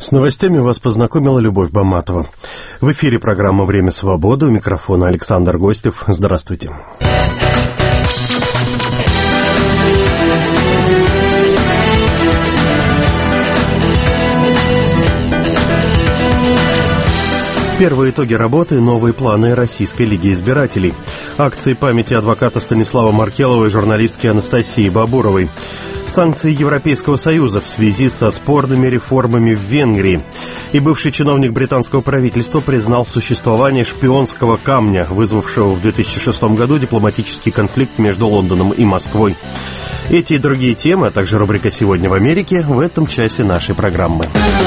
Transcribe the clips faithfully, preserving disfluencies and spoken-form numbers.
С новостями вас познакомила Любовь Баматова. В эфире программа «Время свободы». У микрофона Александр Гостев. Здравствуйте. Первые итоги работы, новые планы Российской лиги избирателей. Акции памяти адвоката Станислава Маркелова и журналистки Анастасии Бабуровой. Санкции Европейского Союза в связи со спорными реформами в Венгрии. И бывший чиновник британского правительства признал существование шпионского камня, вызвавшего в две тысячи шестом году дипломатический конфликт между Лондоном и Москвой. Эти и другие темы, а также рубрика «Сегодня в Америке» в этом часе нашей программы.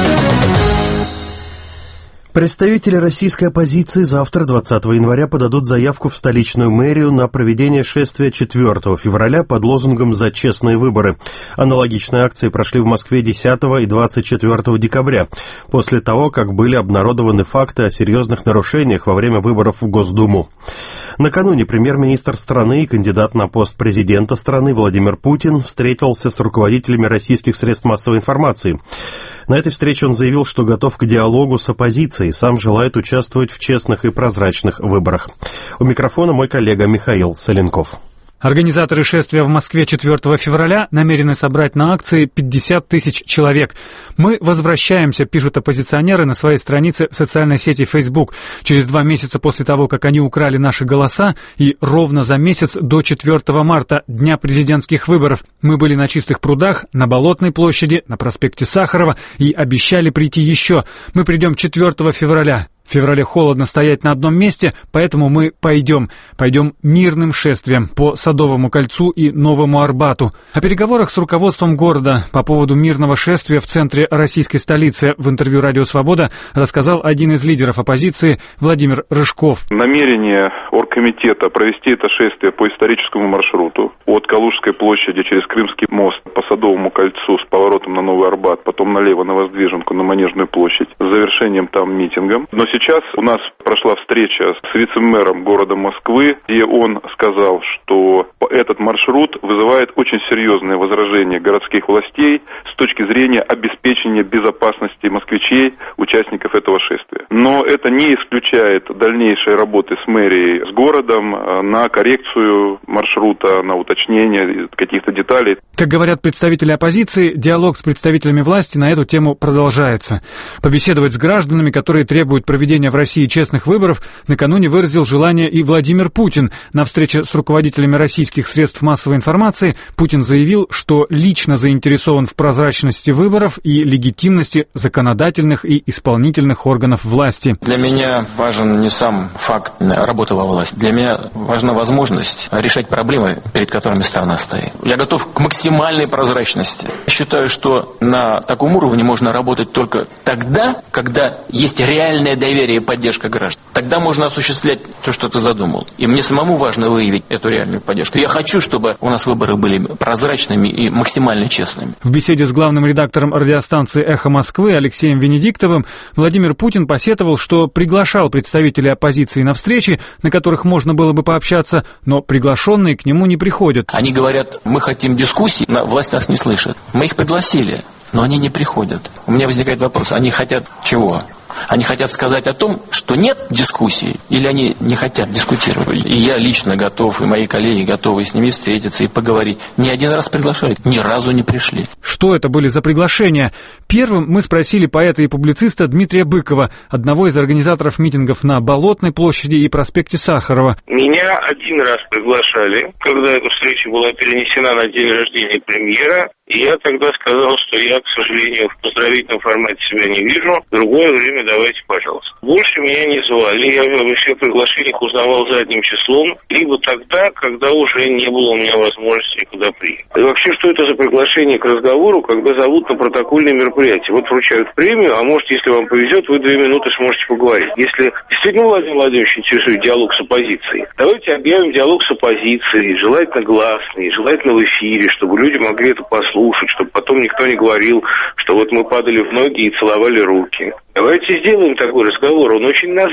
Представители российской оппозиции завтра, двадцатого января, подадут заявку в столичную мэрию на проведение шествия четвёртого февраля под лозунгом «За честные выборы». Аналогичные акции прошли в Москве десятого и двадцать четвёртого декабря, после того, как были обнародованы факты о серьезных нарушениях во время выборов в Госдуму. Накануне премьер-министр страны и кандидат на пост президента страны Владимир Путин встретился с руководителями российских средств массовой информации. На этой встрече он заявил, что готов к диалогу с оппозицией и сам желает участвовать в честных и прозрачных выборах. У микрофона мой коллега Михаил Соленков. Организаторы шествия в Москве четвёртого февраля намерены собрать на акции пятьдесят тысяч человек. «Мы возвращаемся», пишут оппозиционеры на своей странице в социальной сети Facebook. Через два месяца после того, как они украли наши голоса, и ровно за месяц до четвёртого марта, дня президентских выборов, мы были на Чистых прудах, на Болотной площади, на проспекте Сахарова и обещали прийти еще. Мы придем четвёртого февраля. В феврале холодно стоять на одном месте, поэтому мы пойдем. Пойдем мирным шествием по Садовому кольцу и Новому Арбату. О переговорах с руководством города по поводу мирного шествия в центре российской столицы в интервью «Радио Свобода» рассказал один из лидеров оппозиции Владимир Рыжков. Намерение оргкомитета провести это шествие по историческому маршруту от Калужской площади через Крымский мост по Садовому кольцу с поворотом на Новый Арбат, потом налево на Воздвиженку, на Манежную площадь, с завершением там митингом. Но сейчас у нас прошла встреча с вице-мэром города Москвы, где он сказал, что этот маршрут вызывает очень серьезные возражения городских властей с точки зрения обеспечения безопасности москвичей, участников этого шествия. Но это не исключает дальнейшей работы с мэрией, с городом на коррекцию маршрута, на уточнение каких-то деталей. Как говорят представители оппозиции, диалог с представителями власти на эту тему продолжается. Побеседовать с гражданами, которые требуют проведения в России честных выборов, накануне выразил желание и Владимир Путин. На встрече с руководителями российских средств массовой информации Путин заявил, что лично заинтересован в прозрачности выборов и легитимности законодательных и исполнительных органов власти. Для меня важен не сам факт работы во власти. Для меня важна возможность решать проблемы, перед которыми страна стоит. Я готов к максимальной прозрачности. Считаю, что на таком уровне можно работать только тогда, когда есть реальное доверие и поддержка граждан. Тогда можно осуществлять то, что ты задумал. И мне самому важно выявить эту реальную поддержку. Я хочу, чтобы у нас выборы были прозрачными и максимально честными. В беседе с главным редактором радиостанции «Эхо Москвы» Алексеем Венедиктовым Владимир Путин посетовал, что приглашал представителей оппозиции на встречи, на которых можно было бы пообщаться, но приглашенные к нему не приходят. Они говорят, мы хотим дискуссий, на властях не слышат. Мы их пригласили, но они не приходят. У меня возникает вопрос, они хотят чего? Они хотят сказать о том, что нет дискуссии, или они не хотят дискутировать. И я лично готов, и мои коллеги готовы с ними встретиться и поговорить. Ни один раз приглашали, ни разу не пришли. Что это были за приглашения? Первым мы спросили поэта и публициста Дмитрия Быкова, одного из организаторов митингов на Болотной площади и проспекте Сахарова. Меня один раз приглашали, когда эта встреча была перенесена на день рождения премьера. И я тогда сказал, что я, к сожалению, в поздравительном формате себя не вижу. В другое время давайте, пожалуйста. Больше меня не звали. Я во всех приглашениях узнавал задним числом. Либо тогда, когда уже не было у меня возможности никуда приехать. И вообще, что это за приглашение к разговору, когда зовут на протокольные мероприятия? Вот вручают премию, а может, если вам повезет, вы две минуты сможете поговорить. Если действительно Владимир Владимирович интересует диалог с оппозицией, давайте объявим диалог с оппозицией, желательно гласный, желательно в эфире, чтобы люди могли это послушать. слушать, чтобы потом никто не говорил, что вот мы падали в ноги и целовали руки. Давайте сделаем такой разговор, он очень назрел.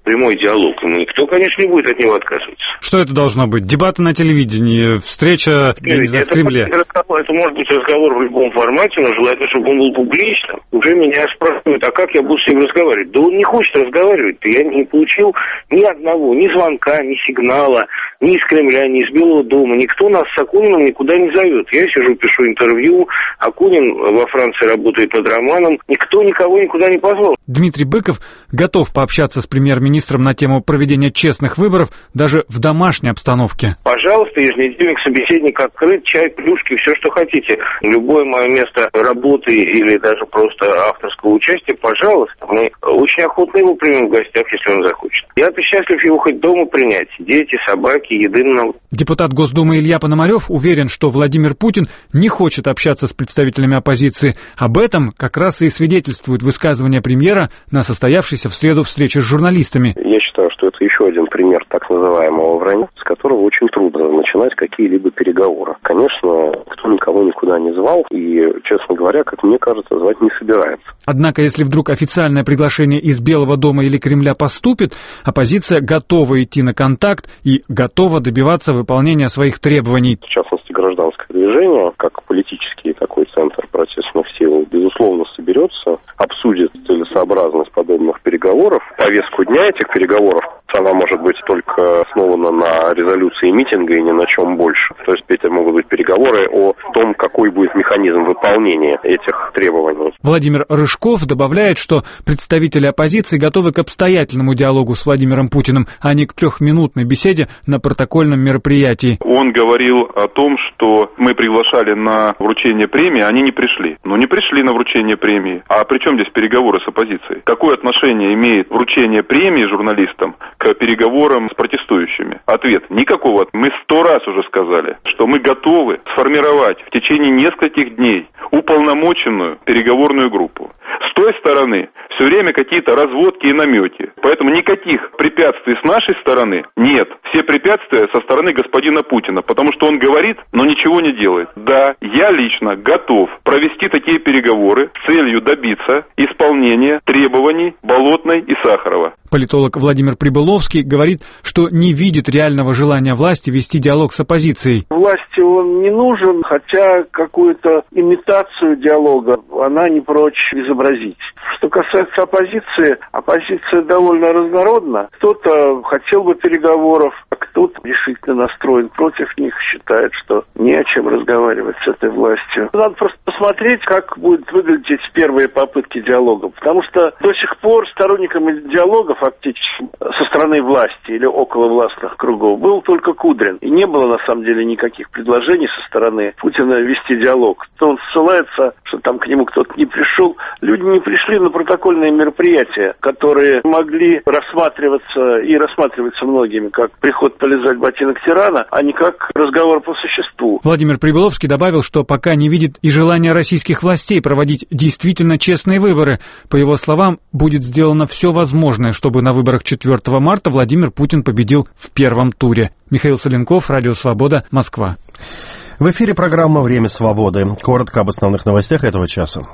прямой диалог. И никто, конечно, не будет от него отказываться. Что это должно быть? Дебаты на телевидении, встреча, я не знаю, в Кремле? Это, это может быть разговор в любом формате, но желательно, чтобы он был публичным. Уже меня спрашивают, а как я буду с ним разговаривать? Да он не хочет разговаривать. Я не получил ни одного, ни звонка, ни сигнала, ни из Кремля, ни из Белого дома. Никто нас с Акуниным никуда не зовет. Я сижу, пишу интервью. Акунин во Франции работает над романом. Никто никого никуда не позвал. Дмитрий Быков готов пообщаться с премьер-министром на тему проведения честных выборов даже в домашней обстановке. Пожалуйста, еженедельник, собеседник открыт, чай, плюшки, все, что хотите. Любое мое место работы или даже просто авторского участия, пожалуйста. Мы очень охотно его примем в гостях, если он захочет. Я-то счастлив его хоть дома принять. Дети, собаки, еды много. Депутат Госдумы Илья Пономарев уверен, что Владимир Путин не хочет общаться с представителями оппозиции. Об этом как раз и свидетельствует высказывание премьера на состоявшейся в среду встрече с журналистами. Я считаю, что это еще один пример так называемого вранья, с которого очень трудно начинать какие-либо переговоры. Конечно, кто никого никуда не звал и, честно говоря, как мне кажется, звать не собирается. Однако, если вдруг официальное приглашение из Белого дома или Кремля поступит, оппозиция готова идти на контакт и готова добиваться выполнения своих требований. В частности, гражданское движение, как политический такой центр протестных сил, безусловно, соберется, обсудит целесообразность подобных переговоров. Повестку дня этих переговоров, она может быть только основана на резолюции митинга и ни на чем больше. То есть это могут быть переговоры о том, какой будет механизм выполнения этих требований. Владимир Рыжков добавляет, что представители оппозиции готовы к обстоятельному диалогу с Владимиром Путиным, а не к трехминутной беседе на протокольном мероприятии. Он говорил о том, что мы приглашали на вручение премии, они не пришли. Ну, не пришли на вручение премии. А при чем здесь переговоры с оппозицией? Какое отношение имеет вручение премии журналистам к переговорам с протестующими? Ответ – никакого. Мы сто раз уже сказали, что мы готовы сформировать в течение нескольких дней уполномоченную переговорную группу. С той стороны все время какие-то разводки и намеки. Поэтому никаких препятствий с нашей стороны нет. Все препятствия со стороны господина Путина, потому что он говорит, но ничего не делает. Да, я лично готов провести такие переговоры с целью добиться исполнения требований Болотной и Сахарова. Политолог Владимир Прибыловский говорит, что не видит реального желания власти вести диалог с оппозицией. Власти он не нужен, хотя какую-то имитацию диалога она не прочь изобразить. Что касается оппозиции, оппозиция довольно разнородна. Кто-то хотел бы переговоров, а кто-то решительно настроен против них, считает, что не о чем разговаривать с этой властью. Надо просто посмотреть, как будут выглядеть эти первые попытки диалога, потому что до сих пор сторонниками диалога фактически со стороны власти или около властных кругов был только Кудрин. И не было на самом деле никаких предложений со стороны Путина вести диалог. То он ссылается, что там к нему кто-то не пришел. Люди не пришли на протокольные мероприятия, которые могли рассматриваться и рассматриваться многими как приход полизать ботинок тирана, а не как разговор по существу. Владимир Прибыловский добавил, что пока не видит и желания российских властей проводить действительно честные выборы. По его словам, будет сделано все возможное, чтобы на выборах четвёртого марта Владимир Путин победил в первом туре. Михаил Соленков, Радио Свобода, Москва. В эфире программа «Время свободы». Коротко об основных новостях этого часа.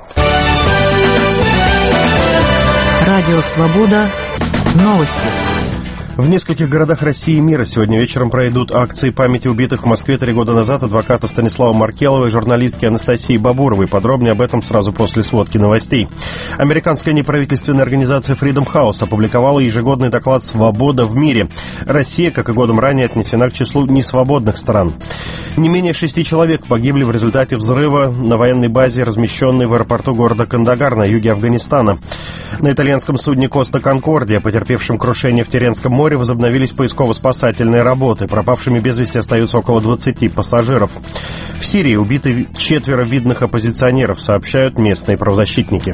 Радио Свобода. Новости. В нескольких городах России и мира сегодня вечером пройдут акции памяти убитых в Москве три года назад адвоката Станислава Маркелова и журналистки Анастасии Бабуровой. Подробнее об этом сразу после сводки новостей. Американская неправительственная организация Freedom House опубликовала ежегодный доклад «Свобода в мире». Россия, как и годом ранее, отнесена к числу несвободных стран. Не менее шести человек погибли в результате взрыва на военной базе, размещенной в аэропорту города Кандагар на юге Афганистана. На итальянском судне «Коста Конкордия», потерпевшем крушение в Теренском море, возобновились поисково-спасательные работы. Пропавшими без вести остаются около двадцати пассажиров. В Сирии убиты четверо видных оппозиционеров, сообщают местные правозащитники.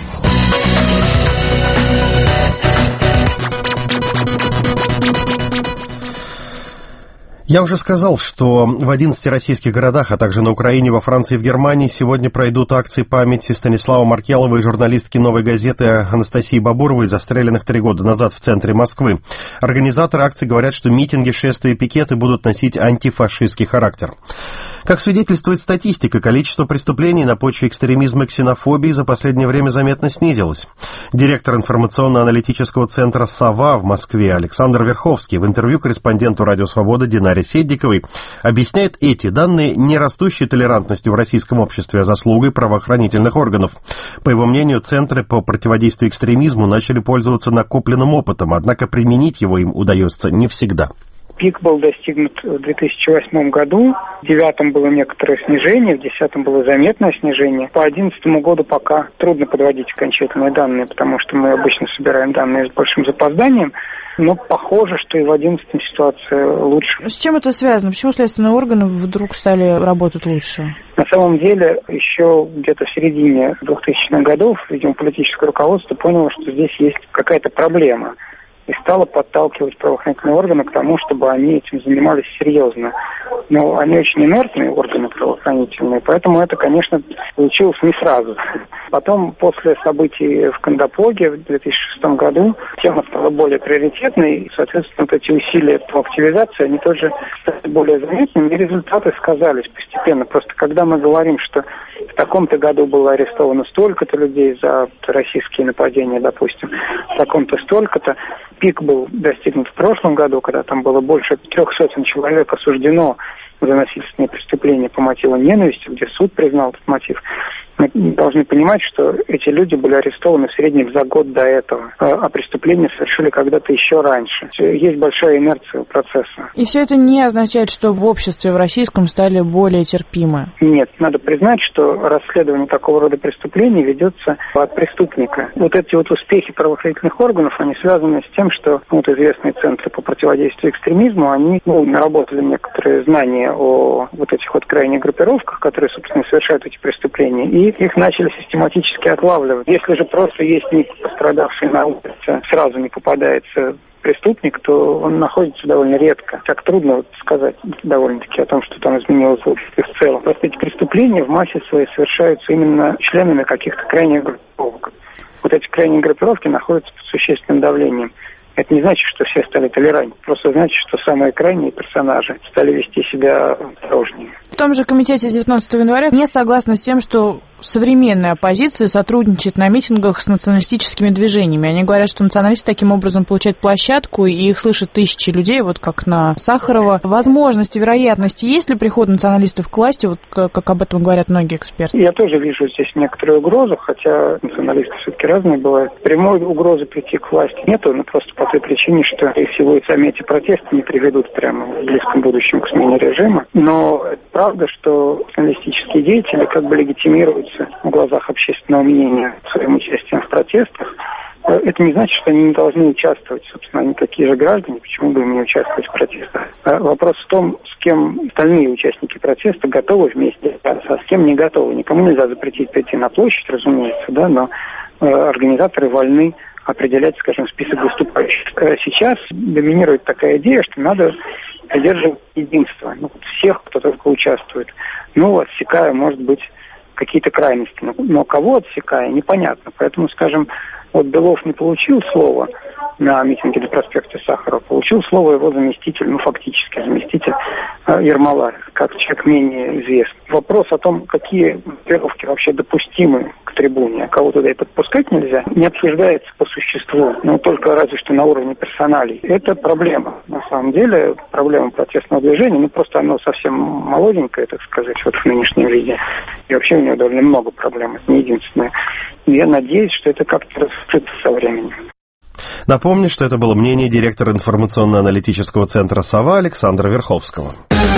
Я уже сказал, что в одиннадцати российских городах, а также на Украине, во Франции и в Германии сегодня пройдут акции памяти Станислава Маркелова и журналистки «Новой газеты» Анастасии Бабуровой, застреленных три года назад в центре Москвы. Организаторы акций говорят, что митинги, шествия и пикеты будут носить антифашистский характер. Как свидетельствует статистика, количество преступлений на почве экстремизма и ксенофобии за последнее время заметно снизилось. Директор информационно-аналитического центра «Сова» в Москве Александр Верховский в интервью корреспонденту «Радио Свобода» Динаре Седниковой объясняет эти данные не растущей толерантностью в российском обществе, а заслугой правоохранительных органов. По его мнению, центры по противодействию экстремизму начали пользоваться накопленным опытом, однако применить его им удается не всегда. Пик был достигнут в две тысячи восьмом году, в две тысячи девятом было некоторое снижение, в две тысячи десятом было заметное снижение. По две тысячи одиннадцатому году пока трудно подводить окончательные данные, потому что мы обычно собираем данные с большим запозданием, но похоже, что и в две тысячи одиннадцатом ситуация лучше. С чем это связано? Почему следственные органы вдруг стали работать лучше? На самом деле, еще где-то в середине двухтысячных годов, видимо, политическое руководство поняло, что здесь есть какая-то проблема. И стало подталкивать правоохранительные органы к тому, чтобы они этим занимались серьезно. Но они очень инертные органы правоохранительные, поэтому это, конечно, получилось не сразу. Потом, после событий в Кандапоге в две тысячи шестом году, тема стала более приоритетной, и, соответственно, вот эти усилия по активизации, они тоже стали более заметными, и результаты сказались постепенно. Просто когда мы говорим, что в таком-то году было арестовано столько-то людей за российские нападения, допустим, в таком-то столько-то, пик был достигнут в прошлом году, когда там было больше трех сотен человек осуждено за насильственные преступления по мотиву ненависти, где суд признал этот мотив. Мы должны понимать, что эти люди были арестованы в среднем за год до этого, а преступления совершили когда-то еще раньше. Есть большая инерция процесса. И все это не означает, что в обществе в российском стали более терпимы? Нет, надо признать, что расследование такого рода преступлений ведется от преступника. Вот эти вот успехи правоохранительных органов, они связаны с тем, что вот известные центры по противодействию экстремизму, они ну, наработали некоторые знания о вот этих вот крайних группировках, которые, собственно, совершают эти преступления, и их начали систематически отлавливать. Если же просто есть не пострадавший на улице, сразу не попадается преступник, то он находится довольно редко. Так трудно вот сказать довольно-таки о том, что там изменилось в обществе в целом. Просто эти преступления в массе своей совершаются именно членами каких-то крайних группировок. Вот эти крайние группировки находятся под существенным давлением. Это не значит, что все стали толерантнее. Просто значит, что самые крайние персонажи стали вести себя осторожнее. В том же комитете девятнадцатого января не согласны с тем, что современная оппозиция сотрудничает на митингах с националистическими движениями. Они говорят, что националисты таким образом получают площадку, и их слышат тысячи людей, вот как на Сахарова. Возможности, вероятности, есть ли приход националистов к власти, вот как об этом говорят многие эксперты? Я тоже вижу здесь некоторую угрозу, хотя националисты все-таки разные бывают. Прямой угрозы прийти к власти нету, но просто по той причине, что и всего и сами эти протесты не приведут прямо в близком будущем к смене режима. Но это правда, что националистические деятели как бы легитимируются в глазах общественного мнения своим участием в протестах. Это не значит, что они не должны участвовать. Собственно, они такие же граждане, почему бы им не участвовать в протестах? Вопрос в том, с кем остальные участники протеста готовы вместе, а с кем не готовы. Никому нельзя запретить пойти на площадь, разумеется, да, но организаторы вольны определять, скажем, список выступающих. Сейчас доминирует такая идея, что надо поддерживать единство ну, всех, кто только участвует. Ну, отсекая, может быть, какие-то крайности. Но, но кого отсекая, непонятно. Поэтому, скажем, вот Белов не получил слова на митинге на проспекте Сахарова, получил слово его заместитель, ну, фактически заместитель э, Ермолаев, как человек менее известный. Вопрос о том, какие группировки вообще допустимы к трибуне, а кого туда и подпускать нельзя, не обсуждается по существу, но только разве что на уровне персоналей. Это проблема. На самом деле, проблема протестного движения, ну, просто оно совсем молоденькое, так сказать, вот в нынешнем виде. И вообще у него довольно много проблем, это не единственное. И я надеюсь, что это как-то раскрыто со временем. Напомню, что это было мнение директора информационно-аналитического центра «Сова» Александра Верховского.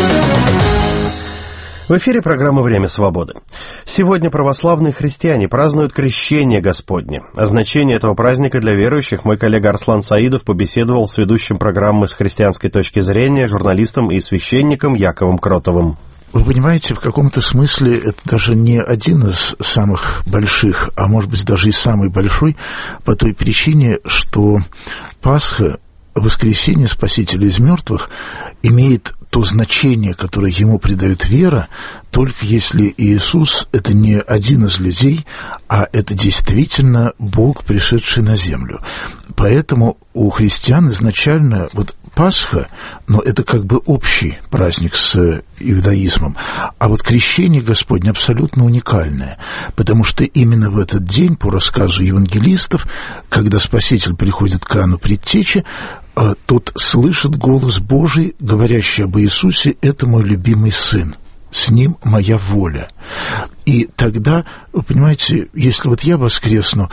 В эфире программа «Время свободы». Сегодня православные христиане празднуют Крещение Господне. О значении этого праздника для верующих мой коллега Арслан Саидов побеседовал с ведущим программы «С христианской точки зрения» журналистом и священником Яковом Кротовым. Вы понимаете, в каком-то смысле это даже не один из самых больших, а может быть даже и самый большой, по той причине, что Пасха, воскресение Спасителя из мертвых, имеет то значение, которое ему придает вера, только если Иисус – это не один из людей, а это действительно Бог, пришедший на землю. Поэтому у христиан изначально вот Пасха, но это как бы общий праздник с иудаизмом, а вот крещение Господне абсолютно уникальное, потому что именно в этот день, по рассказу евангелистов, когда Спаситель приходит к Иоанну Предтече, тот слышит голос Божий, говорящий об Иисусе: «Это мой любимый сын, с ним моя воля». И тогда, вы понимаете, если вот я воскресну,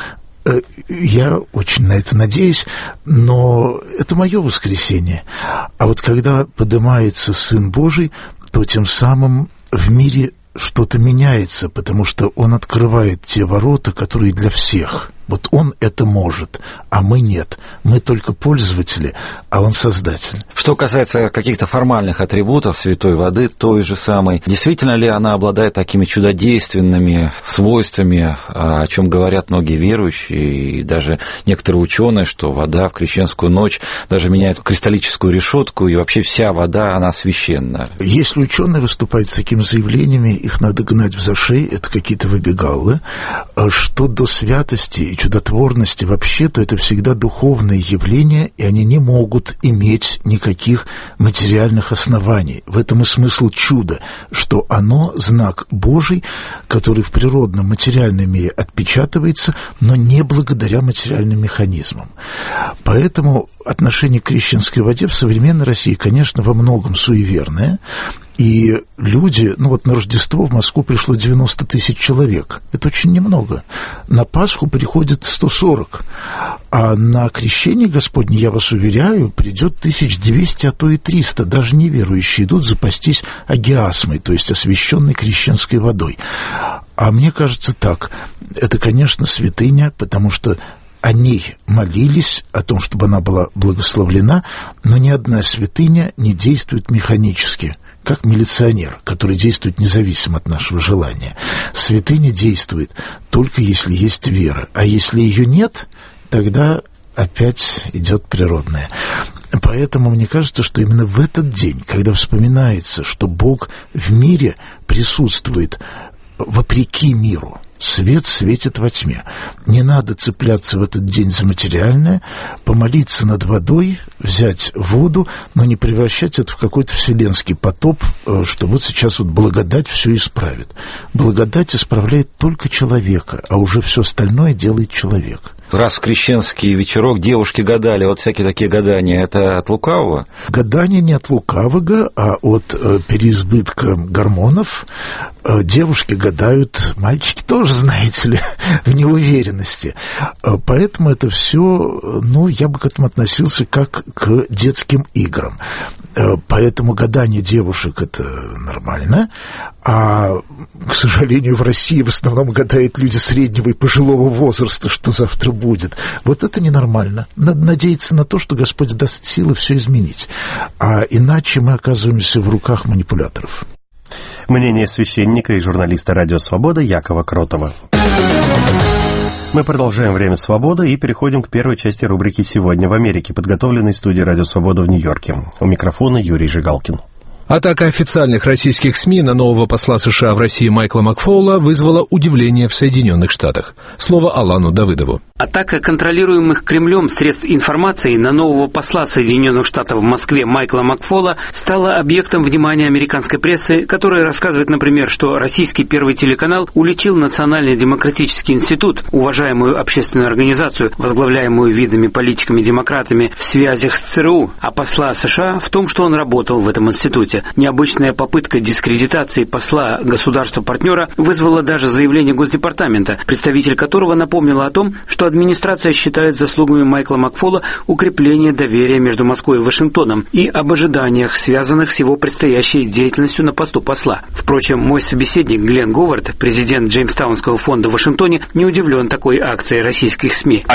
я очень на это надеюсь, но это мое воскресение. А вот когда поднимается Сын Божий, то тем самым в мире что-то меняется, потому что Он открывает те ворота, которые для всех. Вот Он это может, а мы нет. Мы только пользователи, а Он создатель. Что касается каких-то формальных атрибутов святой воды, той же самой, действительно ли она обладает такими чудодейственными свойствами, о чем говорят многие верующие и даже некоторые ученые, что вода в крещенскую ночь даже меняет кристаллическую решетку, и вообще вся вода, она священна? Если ученые выступают с такими заявлениями, их надо гнать в зашей, это какие-то выбегалы. Что до святости и чудотворности вообще, то это всегда духовные явления, и они не могут иметь никаких материальных оснований. В этом и смысл чуда, что оно знак Божий, который в природном материальном мире отпечатывается, но не благодаря материальным механизмам. Поэтому отношение к крещенской воде в современной России, конечно, во многом суеверное. И люди, ну вот на Рождество в Москву пришло девяносто тысяч человек. Это очень немного. На Пасху приходит сто сорок. А на крещение Господне, я вас уверяю, придет тысяч двести, а то и триста. Даже неверующие идут запастись агиасмой, то есть освященной крещенской водой. А мне кажется так. Это, конечно, святыня, потому что о ней молились, о том, чтобы она была благословлена, но ни одна святыня не действует механически, как милиционер, который действует независимо от нашего желания. Святыня действует только если есть вера, а если ее нет, тогда опять идет природное. Поэтому мне кажется, что именно в этот день, когда вспоминается, что Бог в мире присутствует вопреки миру, свет светит во тьме. Не надо цепляться в этот день за материальное, помолиться над водой, взять воду, но не превращать это в какой-то вселенский потоп, что вот сейчас вот благодать все исправит. Благодать исправляет только человека, а уже все остальное делает человек. Раз в крещенский вечерок девушки гадали, вот всякие такие гадания, это от лукавого? Гадания не от лукавого, а от э, переизбытка гормонов. Э, девушки гадают, мальчики тоже, знаете ли, в неуверенности. Э, поэтому это все, ну, я бы к этому относился как к детским играм. Э, поэтому гадание девушек – это нормально. А, к сожалению, в России в основном гадают люди среднего и пожилого возраста, что завтра будет. Вот это ненормально. Надо надеяться на то, что Господь даст силы все изменить. А иначе мы оказываемся в руках манипуляторов. Мнение священника и журналиста «Радио Свобода» Якова Кротова. Мы продолжаем «Время свободы» и переходим к первой части рубрики «Сегодня в Америке», подготовленной студией «Радио Свобода» в Нью-Йорке. У микрофона Юрий Жигалкин. Атака официальных российских СМИ на нового посла США в России Майкла Макфоула вызвала удивление в Соединенных Штатах. Слово Алану Давыдову. Атака контролируемых Кремлем средств информации на нового посла Соединенных Штатов в Москве Майкла Макфоула стала объектом внимания американской прессы, которая рассказывает, например, что российский первый телеканал уличил Национальный демократический институт, уважаемую общественную организацию, возглавляемую видными политиками-демократами, в связях с ЦРУ, а посла США в том, что он работал в этом институте. Необычная попытка дискредитации посла государства-партнера вызвала даже заявление Госдепартамента, представитель которого напомнила о том, что администрация считает заслугами Майкла Макфоула укрепление доверия между Москвой и Вашингтоном и об ожиданиях, связанных с его предстоящей деятельностью на посту посла. Впрочем, мой собеседник Глен Говард, президент Джеймстаунского фонда в Вашингтоне, не удивлен такой акцией российских СМИ.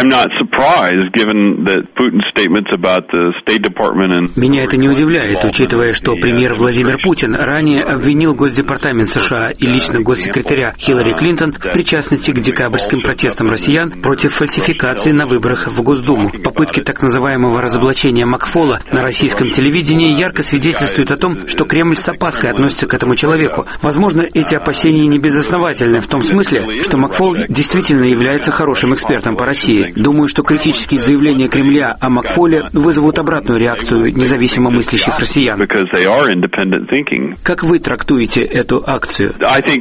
Меня это не удивляет, учитывая, что премьер Например, Владимир Путин ранее обвинил Госдепартамент США и лично госсекретаря Хиллари Клинтон в причастности к декабрьским протестам россиян против фальсификации на выборах в Госдуму. Попытки так называемого разоблачения Макфола на российском телевидении ярко свидетельствуют о том, что Кремль с опаской относится к этому человеку. Возможно, эти опасения не безосновательны в том смысле, что Макфол действительно является хорошим экспертом по России. Думаю, что критические заявления Кремля о Макфоле вызовут обратную реакцию независимо мыслящих россиян. Как вы трактуете эту акцию?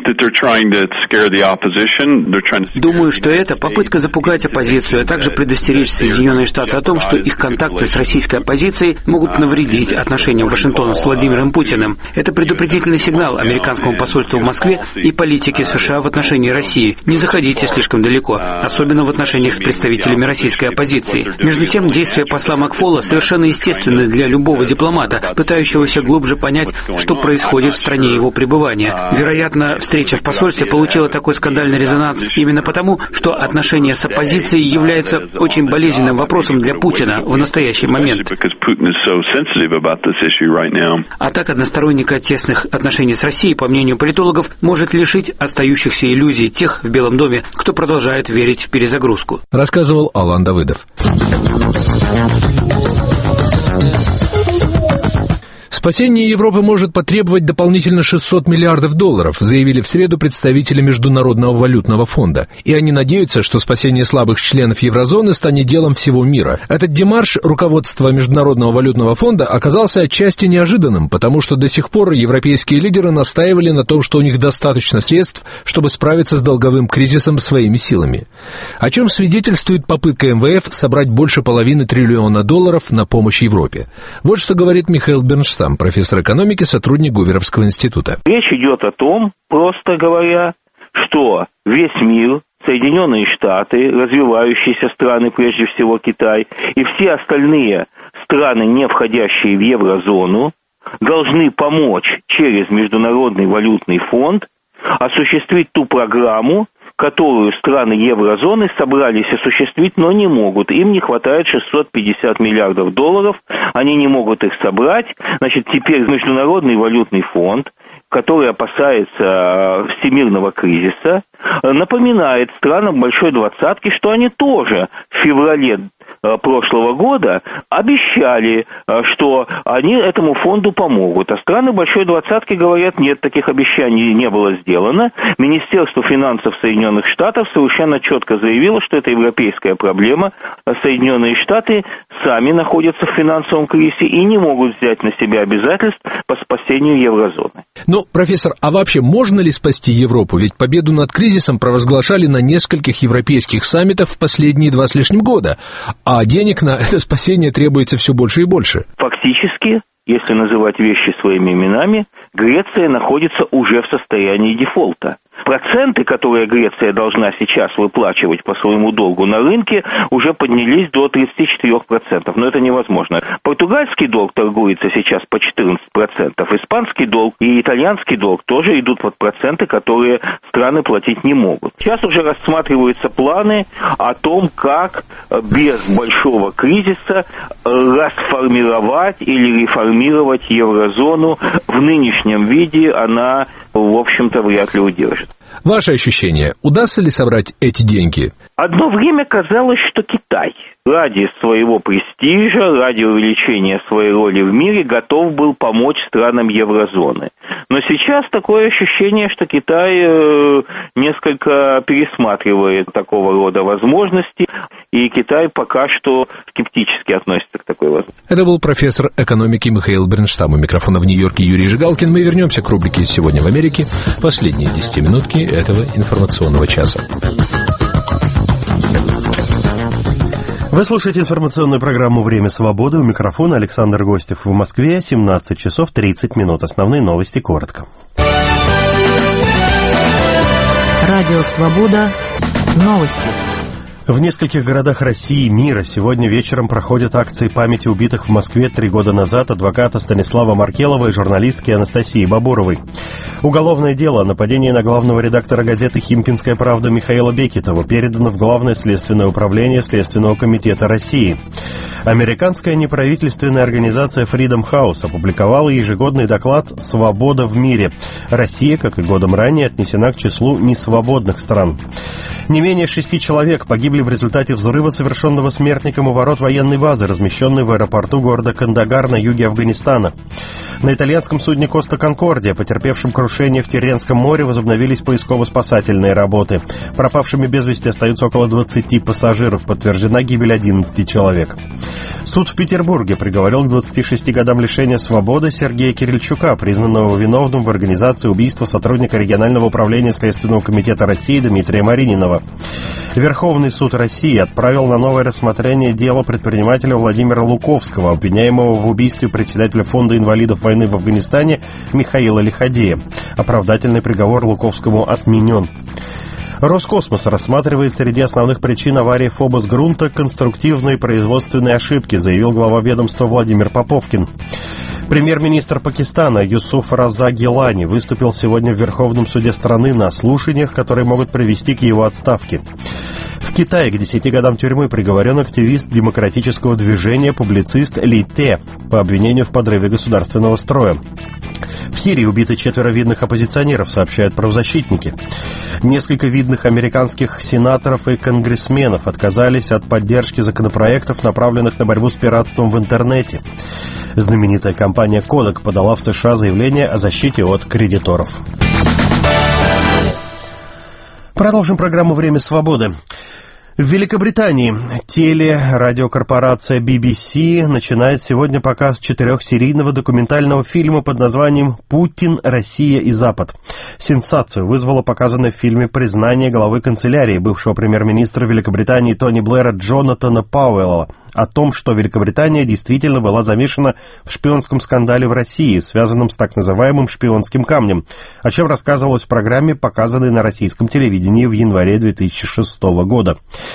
Думаю, что это попытка запугать оппозицию, а также предостеречь Соединенные Штаты о том, что их контакты с российской оппозицией могут навредить отношениям Вашингтона с Владимиром Путиным. Это предупредительный сигнал американскому посольству в Москве и политике США в отношении России. Не заходите слишком далеко, особенно в отношениях с представителями российской оппозиции. Между тем, действия посла Макфола совершенно естественны для любого дипломата, пытающегося глубже понять, что происходит в стране его пребывания. Вероятно, встреча в посольстве получила такой скандальный резонанс именно потому, что отношения с оппозицией являются очень болезненным вопросом для Путина в настоящий момент. Атака односторонника тесных отношений с Россией, по мнению политологов, может лишить остающихся иллюзий тех в Белом доме, кто продолжает верить в перезагрузку. Рассказывал Алан Давыдов. Спасение Европы может потребовать дополнительно шестьсот миллиардов долларов, заявили в среду представители Международного валютного фонда. И они надеются, что спасение слабых членов еврозоны станет делом всего мира. Этот демарш руководства Международного валютного фонда оказался отчасти неожиданным, потому что до сих пор европейские лидеры настаивали на том, что у них достаточно средств, чтобы справиться с долговым кризисом своими силами. О чем свидетельствует попытка эм вэ эф собрать больше половины триллиона долларов на помощь Европе. Вот что говорит Михаил Бернштам, профессор экономики, сотрудник Гуверовского института. Речь идет о том, просто говоря, что весь мир, Соединенные Штаты, развивающиеся страны, прежде всего Китай, и все остальные страны, не входящие в еврозону, должны помочь через Международный валютный фонд осуществить ту программу, которую страны еврозоны собрались осуществить, но не могут. Им не хватает шестьсот пятьдесят миллиардов долларов, они не могут их собрать. Значит, теперь Международный валютный фонд, который опасается всемирного кризиса, напоминает странам Большой Двадцатки, что они тоже в феврале прошлого года обещали, что они этому фонду помогут. А страны Большой Двадцатки говорят, нет, таких обещаний не было сделано. Министерство финансов Соединенных Штатов совершенно четко заявило, что это европейская проблема. Соединенные Штаты сами находятся в финансовом кризисе и не могут взять на себя обязательств по спасению еврозоны. Ну, профессор, а вообще можно ли спасти Европу? Ведь победу над кризисом провозглашали на нескольких европейских саммитах в последние два с лишним года. А денег на это спасение требуется все больше и больше. Фактически, если называть вещи своими именами, Греция находится уже в состоянии дефолта. Проценты, которые Греция должна сейчас выплачивать по своему долгу на рынке, уже поднялись до тридцать четыре процента. Но это невозможно. Португальский долг торгуется сейчас по четырнадцать процентов. Испанский долг и итальянский долг тоже идут под проценты, которые страны платить не могут. Сейчас уже рассматриваются планы о том, как без большого кризиса расформировать или реформировать еврозону. В нынешнем виде она, в общем-то, вряд ли удержит. Ваше ощущение, удастся ли собрать эти деньги? Одно время казалось, что Китай ради своего престижа, ради увеличения своей роли в мире готов был помочь странам еврозоны. Но сейчас такое ощущение, что Китай э, несколько пересматривает такого рода возможности, и Китай пока что скептически относится к такой возможности. Это был профессор экономики Михаил Бернштам. У микрофона в Нью-Йорке Юрий Жигалкин. Мы вернемся к рубрике «Сегодня в Америке». Последние десятиминутки этого информационного часа. Вы слушаете информационную программу «Время свободы». У микрофона Александр Гостев. В Москве семнадцать часов тридцать минут. Основные новости коротко. Радио «Свобода». Новости. В нескольких городах России и мира сегодня вечером проходят акции памяти убитых в Москве три года назад адвоката Станислава Маркелова и журналистки Анастасии Бабуровой. Уголовное дело о нападении на главного редактора газеты «Химкинская правда» Михаила Бекетова передано в Главное следственное управление Следственного комитета России. Американская неправительственная организация Freedom House опубликовала ежегодный доклад «Свобода в мире». Россия, как и годом ранее, отнесена к числу несвободных стран. Не менее шести человек погибли в результате взрыва, совершенного смертником у ворот военной базы, размещенной в аэропорту города Кандагар на юге Афганистана. На итальянском судне «Коста Конкордия», потерпевшем крушение в Тирренском море, возобновились поисково-спасательные работы. Пропавшими без вести остаются около двадцати пассажиров. Подтверждена гибель одиннадцати человек. Суд в Петербурге приговорил к двадцати шести годам лишения свободы Сергея Кирильчука, признанного виновным в организации убийства сотрудника регионального управления Следственного комитета России Дмитрия Марининова. Верховный суд России отправил на новое рассмотрение дело предпринимателя Владимира Луковского, обвиняемого в убийстве председателя Фонда инвалидов войны в Афганистане Михаила Лиходея. Оправдательный приговор Луковскому отменен. Роскосмос рассматривает среди основных причин аварии Фобос-Грунта конструктивные производственные ошибки, заявил глава ведомства Владимир Поповкин. Премьер-министр Пакистана Юсуф Раза Гилани выступил сегодня в Верховном суде страны на слушаниях, которые могут привести к его отставке. В Китае к десяти годам тюрьмы приговорен активист демократического движения, публицист Ли Те по обвинению в подрыве государственного строя. В Сирии убиты четверо видных оппозиционеров, сообщают правозащитники. Несколько видных американских сенаторов и конгрессменов отказались от поддержки законопроектов, направленных на борьбу с пиратством в интернете. Знаменитая компания Kodak подала в США заявление о защите от кредиторов. Продолжим программу «Время свободы». В Великобритании телерадиокорпорация би би си начинает сегодня показ четырехсерийного документального фильма под названием «Путин, Россия и Запад». Сенсацию вызвало показанное в фильме признание главы канцелярии бывшего премьер-министра Великобритании Тони Блэра Джонатана Пауэлла о том, что Великобритания действительно была замешана в шпионском скандале в России, связанном с так называемым шпионским камнем, о чем рассказывалось в программе, показанной на российском телевидении в январе две тысячи шестого года.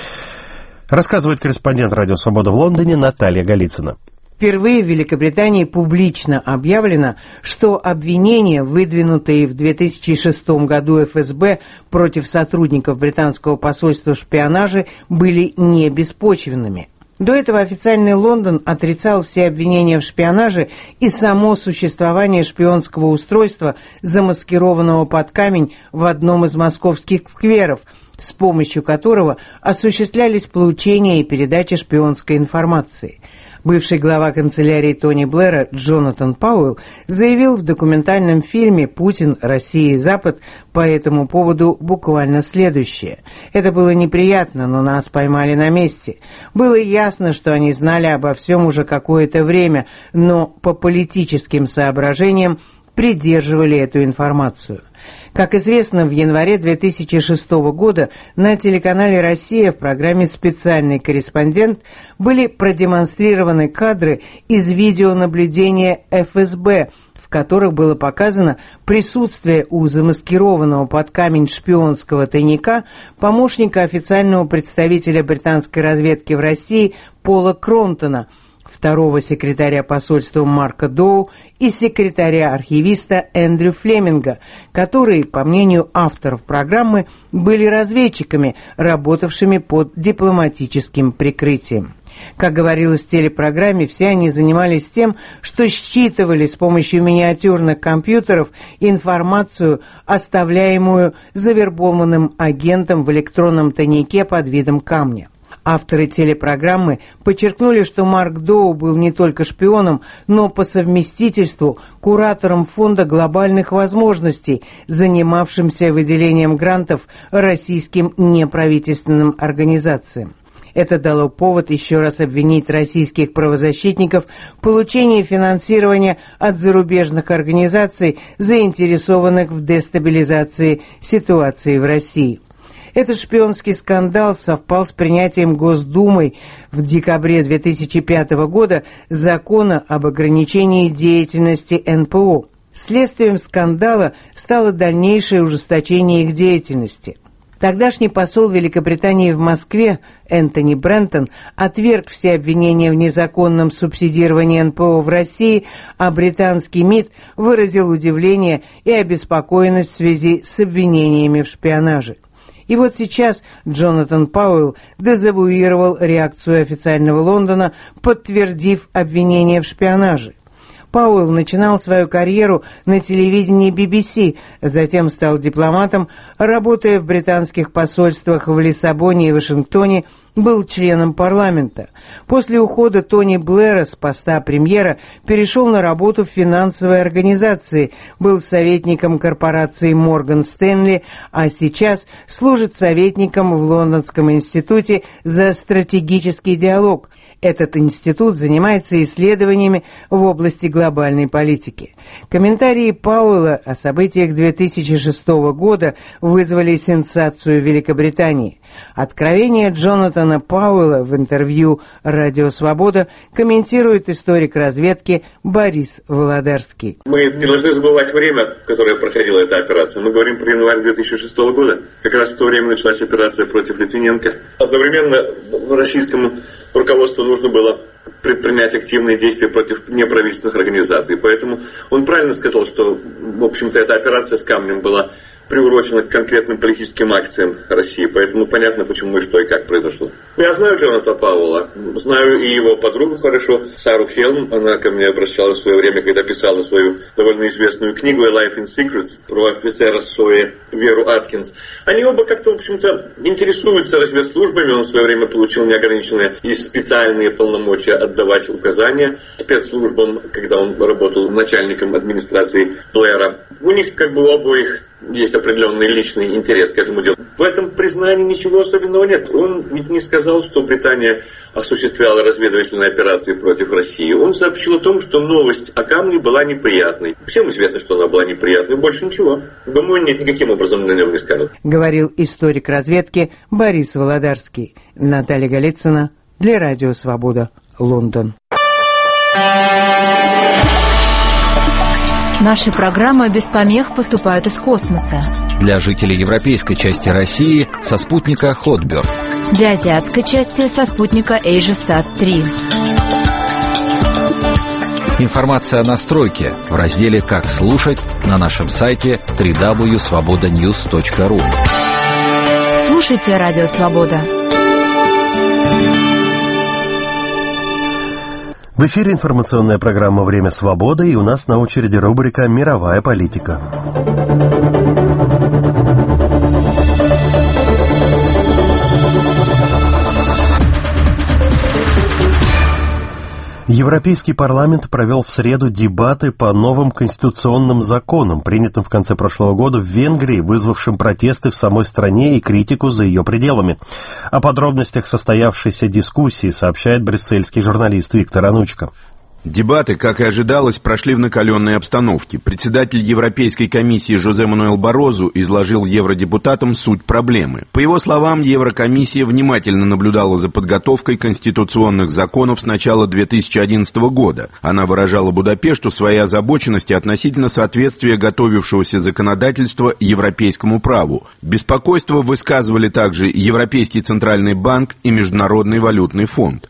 Рассказывает корреспондент «Радио Свобода» в Лондоне Наталья Голицына. Впервые в Великобритании публично объявлено, что обвинения, выдвинутые в две тысячи шестом году эф эс бэ против сотрудников британского посольства в шпионаже, были не беспочвенными. До этого официальный Лондон отрицал все обвинения в шпионаже и само существование шпионского устройства, замаскированного под камень в одном из московских скверов, с помощью которого осуществлялись получение и передача шпионской информации. Бывший глава канцелярии Тони Блэра Джонатан Пауэлл заявил в документальном фильме «Путин, Россия и Запад» по этому поводу буквально следующее. «Это было неприятно, но нас поймали на месте. Было ясно, что они знали обо всем уже какое-то время, но по политическим соображениям придерживали эту информацию». Как известно, в январе две тысячи шестого года на телеканале «Россия» в программе «Специальный корреспондент» были продемонстрированы кадры из видеонаблюдения эф эс бэ, в которых было показано присутствие у замаскированного под камень шпионского тайника помощника официального представителя британской разведки в России Пола Кронтона, второго секретаря посольства Марка Доу и секретаря-архивиста Эндрю Флеминга, которые, по мнению авторов программы, были разведчиками, работавшими под дипломатическим прикрытием. Как говорилось в телепрограмме, все они занимались тем, что считывали с помощью миниатюрных компьютеров информацию, оставляемую завербованным агентом в электронном тайнике под видом камня. Авторы телепрограммы подчеркнули, что Марк Доу был не только шпионом, но по совместительству куратором Фонда глобальных возможностей, занимавшимся выделением грантов российским неправительственным организациям. Это дало повод еще раз обвинить российских правозащитников в получении финансирования от зарубежных организаций, заинтересованных в дестабилизации ситуации в России. Этот шпионский скандал совпал с принятием Госдумой в декабре две тысячи пятого года закона об ограничении деятельности эн пэ о. Следствием скандала стало дальнейшее ужесточение их деятельности. Тогдашний посол Великобритании в Москве Энтони Брентон отверг все обвинения в незаконном субсидировании эн пэ о в России, а британский МИД выразил удивление и обеспокоенность в связи с обвинениями в шпионаже. И вот сейчас Джонатан Пауэлл дезавуировал реакцию официального Лондона, подтвердив обвинение в шпионаже. Пауэлл начинал свою карьеру на телевидении би би си, затем стал дипломатом, работая в британских посольствах в Лиссабоне и Вашингтоне, был членом парламента. После ухода Тони Блэра с поста премьера перешел на работу в финансовой организации, был советником корпорации Морган Стэнли, а сейчас служит советником в Лондонском институте за стратегический диалог. Этот институт занимается исследованиями в области глобальной политики. Комментарии Пауэлла о событиях две тысячи шестого года вызвали сенсацию в Великобритании. Откровение Джонатана Пауэлла в интервью «Радио Свобода» комментирует историк разведки Борис Володарский. Мы не должны забывать время, в которое проходила эта операция. Мы говорим про январь две тысячи шестого года. Как раз в то время началась операция против Литвиненко. Одновременно российскому руководству нужно было предпринять активные действия против неправительственных организаций. Поэтому он правильно сказал, что, в общем-то, эта операция с камнем была приурочена к конкретным политическим акциям России. Поэтому понятно, почему и что и как произошло. Я знаю Джонатана Пауэлла, знаю и его подругу хорошо, Сару Хелм. Она ко мне обращалась в свое время, когда писала свою довольно известную книгу «A Life in Secrets» про офицера СОИ Веру Аткинс. Они оба как-то, в общем-то, интересуются разведслужбами. Он в свое время получил неограниченные и специальные полномочия отдавать указания спецслужбам, когда он работал начальником администрации Блэра. У них как бы у обоих есть определенный личный интерес к этому делу. В этом признании ничего особенного нет. Он ведь не сказал, что Британия осуществляла разведывательные операции против России. Он сообщил о том, что новость о камне была неприятной. Всем известно, что она была неприятной, больше ничего. Думаю, нет, никаким образом на нем не скажут. Говорил историк разведки Борис Володарский. Наталья Голицына для Радио Свобода, Лондон. Наши программы без помех поступают из космоса. Для жителей европейской части России со спутника Хотберг. Для азиатской части со спутника AsiaSat три. Информация о настройке в разделе «Как слушать» на нашем сайте дабл ю дабл ю дабл ю точка свобода ньюс точка ру. Слушайте Радио Свобода. В эфире информационная программа «Время свободы», и у нас на очереди рубрика «Мировая политика». Европейский парламент провел в среду дебаты по новым конституционным законам, принятым в конце прошлого года в Венгрии, вызвавшим протесты в самой стране и критику за ее пределами. О подробностях состоявшейся дискуссии сообщает брюссельский журналист Виктор Анучко. Дебаты, как и ожидалось, прошли в накаленной обстановке. Председатель Европейской комиссии Жозе Мануэль Барозу изложил евродепутатам суть проблемы. По его словам, Еврокомиссия внимательно наблюдала за подготовкой конституционных законов с начала две тысячи одиннадцатого года. Она выражала Будапешту своей озабоченности относительно соответствия готовившегося законодательства европейскому праву. Беспокойство высказывали также Европейский Центральный банк и Международный валютный фонд.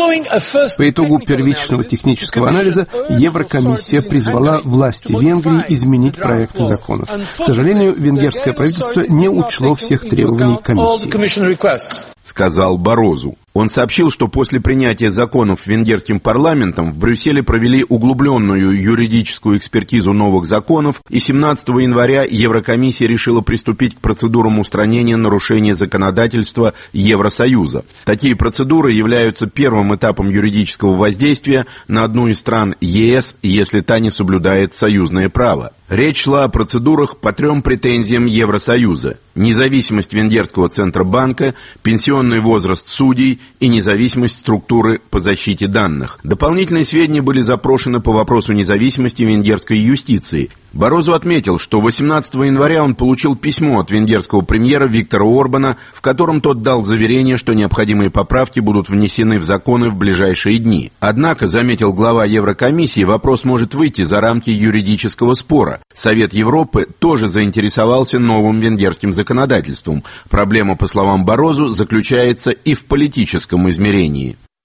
По итогу первичного технического анализа Еврокомиссия призвала власти Венгрии изменить проекты законов. К сожалению, венгерское правительство не учло всех требований комиссии, сказал Барозу. Он сообщил, что после принятия законов венгерским парламентом в Брюсселе провели углубленную юридическую экспертизу новых законов, и семнадцатого января Еврокомиссия решила приступить к процедурам устранения нарушения законодательства Евросоюза. Такие процедуры являются первым этапом юридического воздействия на одну из стран ЕС, если та не соблюдает союзное право. Речь шла о процедурах по трем претензиям Евросоюза: независимость Венгерского Центробанка, пенсионный возраст судей и независимость структуры по защите данных. Дополнительные сведения были запрошены по вопросу независимости венгерской юстиции. Барозу отметил, что восемнадцатого января он получил письмо от венгерского премьера Виктора Орбана, в котором тот дал заверение, что необходимые поправки будут внесены в законы в ближайшие дни. Однако, заметил глава Еврокомиссии, вопрос может выйти за рамки юридического спора. Совет Европы тоже заинтересовался новым венгерским законодательством. Проблема, по словам Барозу, заключается и в политическом измерении.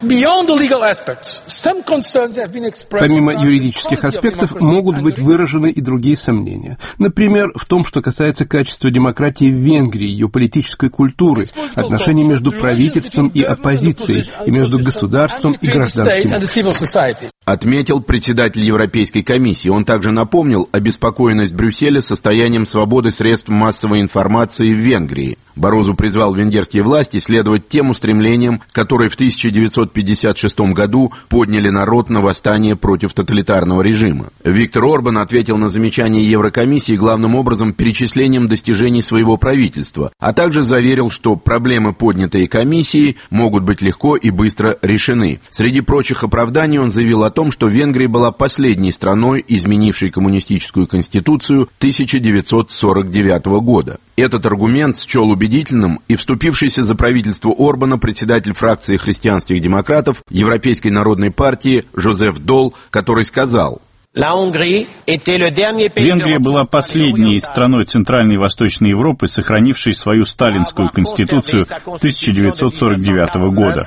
Помимо юридических аспектов могут быть выражены и другие сомнения. Например, в том, что касается качества демократии в Венгрии, ее политической культуры, отношений между правительством и оппозицией, и между государством и гражданским обществом. Отметил председатель Европейской комиссии. Он также напомнил обеспокоенность Брюсселя состоянием свободы средств массовой информации в Венгрии. Барозу призвал венгерские власти следовать тем устремлениям, которые в тысяча девятьсот пятьдесят шестом году подняли народ на восстание против тоталитарного режима. Виктор Орбан ответил на замечания Еврокомиссии главным образом перечислением достижений своего правительства, а также заверил, что проблемы, поднятые комиссией, могут быть легко и быстро решены. Среди прочих оправданий он заявил о том, что Венгрия была последней страной, изменившей коммунистическую конституцию тысяча девятьсот сорок девятого года. Этот аргумент счел убедительным и вступившийся за правительство Орбана председатель фракции христианских демократов Европейской народной партии Жозеф Дол, который сказал: Венгрия была последней страной Центральной и Восточной Европы, сохранившей свою сталинскую конституцию тысяча девятьсот сорок девятого года.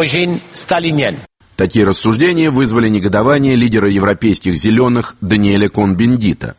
Такие рассуждения вызвали негодование лидера европейских зеленых Даниэля Кон-Бендита.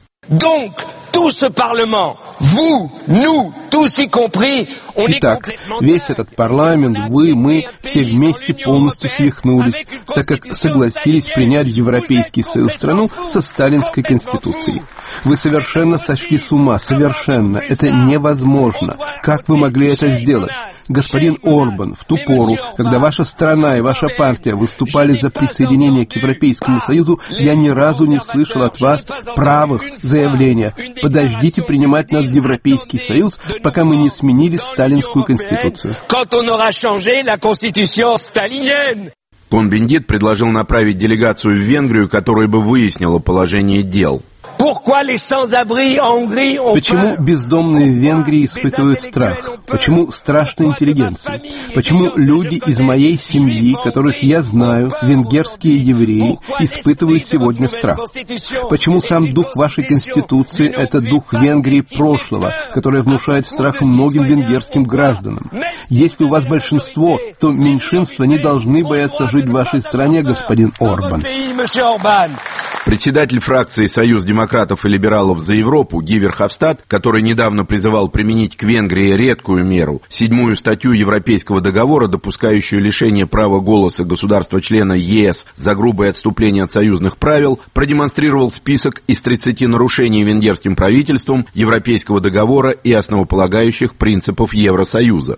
Итак, весь этот парламент, вы, мы, все вместе полностью свихнулись, так как согласились принять в Европейский Союз страну со сталинской конституцией. Вы совершенно сошли с ума, совершенно. Это невозможно. Как вы могли это сделать? Господин Орбан, в ту пору, когда ваша страна и ваша партия выступали за присоединение к Европейскому Союзу, я ни разу не слышал от вас правых заявления: подождите принимать нас в Европейский Союз, пока мы не сменили сталинскую конституцию. Кон-Бендит предложил направить делегацию в Венгрию, которая бы выяснила положение дел. Почему бездомные в Венгрии испытывают страх? Почему страшна интеллигенция? Почему люди из моей семьи, которых я знаю, венгерские евреи, испытывают сегодня страх? Почему сам дух вашей Конституции — это дух Венгрии прошлого, который внушает страх многим венгерским гражданам? Если у вас большинство, то меньшинства не должны бояться жить в вашей стране, господин Орбан. Председатель фракции «Союз демократов и либералов за Европу» Ги Верховстадт, который недавно призывал применить к Венгрии редкую меру, седьмую статью Европейского договора, допускающую лишение права голоса государства-члена ЕС за грубое отступление от союзных правил, продемонстрировал список из тридцати нарушений венгерским правительством Европейского договора и основополагающих принципов Евросоюза.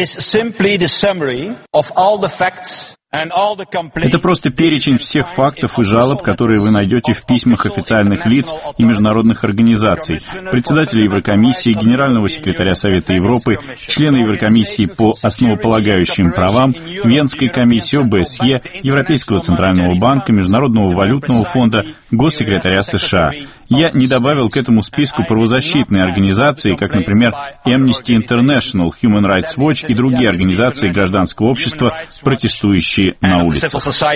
Это просто перечень всех фактов и жалоб, которые вы найдете в письмах официальных лиц и международных организаций, председателя Еврокомиссии, генерального секретаря Совета Европы, члена Еврокомиссии по основополагающим правам, Венской комиссии О Бэ С Е, Европейского центрального банка, Международного валютного фонда, госсекретаря США. Я не добавил к этому списку правозащитные организации, как, например, Amnesty International, Human Rights Watch и другие организации гражданского общества, протестующие на улицах.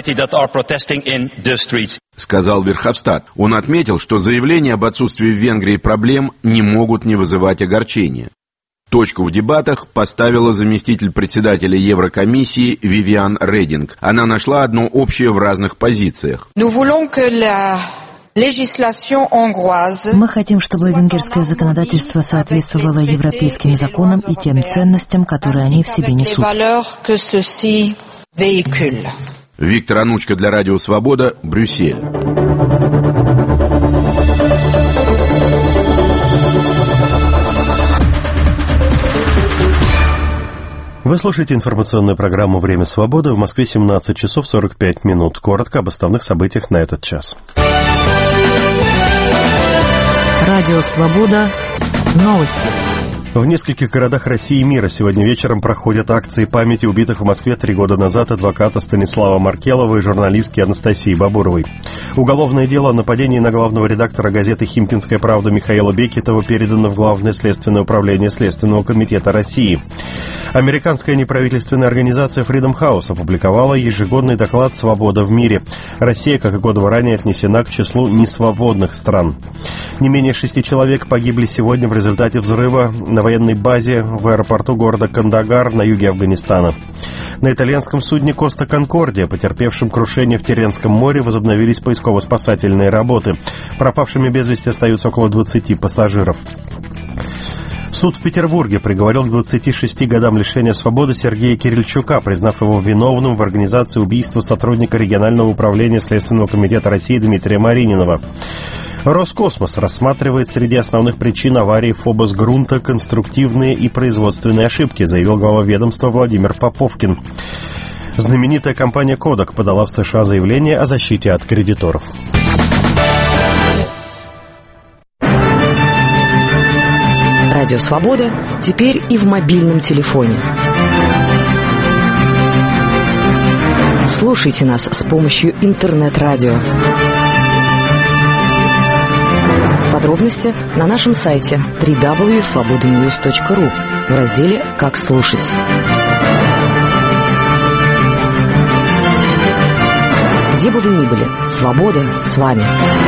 Сказал Верховстадт. Он отметил, что заявления об отсутствии в Венгрии проблем не могут не вызывать огорчения. Точку в дебатах поставила заместитель председателя Еврокомиссии Вивиан Рединг. Она нашла одно общее в разных позициях. Мы хотим, чтобы венгерское законодательство соответствовало европейским законам и тем ценностям, которые они в себе несут. Виктор Анучко для Радио Свобода, Брюссель. Вы слушаете информационную программу «Время свободы». В Москве семнадцать часов сорок пять минут. Коротко об основных событиях на этот час. Радио «Свобода». Новости. В нескольких городах России и мира сегодня вечером проходят акции памяти убитых в Москве три года назад адвоката Станислава Маркелова и журналистки Анастасии Бабуровой. Уголовное дело о нападении на главного редактора газеты «Химкинская правда» Михаила Бекетова передано в Главное следственное управление Следственного комитета России. Американская неправительственная организация Freedom House опубликовала ежегодный доклад «Свобода в мире». Россия, как и годом ранее, отнесена к числу несвободных стран. Не менее шести человек погибли сегодня в результате взрыва на военной базе в аэропорту города Кандагар на юге Афганистана. На итальянском судне «Коста Конкордия», потерпевшем крушение в Тиренском море, возобновились поисково-спасательные работы. Пропавшими без вести остаются около двадцати пассажиров. Суд в Петербурге приговорил к двадцати шести годам лишения свободы Сергея Кирильчука, признав его виновным в организации убийства сотрудника регионального управления Следственного комитета России Дмитрия Марининова. Роскосмос рассматривает среди основных причин аварии Фобос-грунта конструктивные и производственные ошибки, заявил глава ведомства Владимир Поповкин. Знаменитая компания Kodak подала в США заявление о защите от кредиторов. Радио «Свобода» теперь и в мобильном телефоне. Слушайте нас с помощью интернет-радио. Подробности на нашем сайте дабл ю дабл ю дабл ю точка свобода ньюс точка ру в разделе «Как слушать». Где бы вы ни были, свобода с вами.